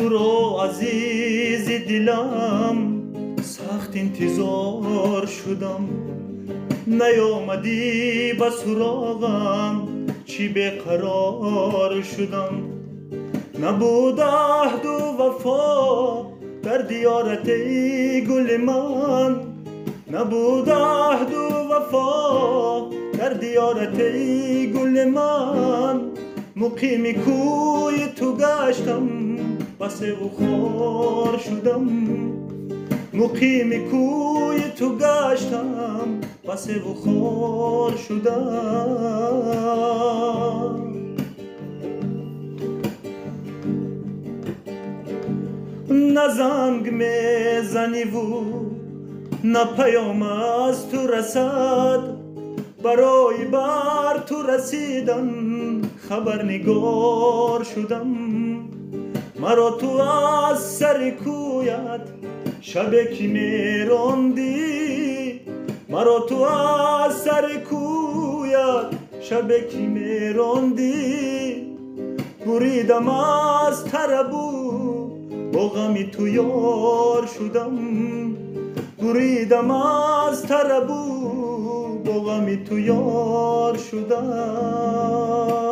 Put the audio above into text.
تو رو عزیز دلم سخت انتظار شدم، نیامدی به سراغم چی بیقرار شدم. نبود عهد و وفا در دیارت ای گل من، نبود عهد و وفا در دیارت ای گل من. مقیم کوی تو گشتم بس و خوار شدم، مقیم کوی تو گشتم بس و خوار شدم. نه زنگ میزنی و نه پیام از تو رسد، برای بر تو رسیدن خبرنگار شدم. مرا تو از سر کویت شبکی میراندی، مرا تو از سر کویت شبکی میراندی. بریدم از طربو با غمی تو یار شدم، بریدم از طربو با غمی تو یار شدم.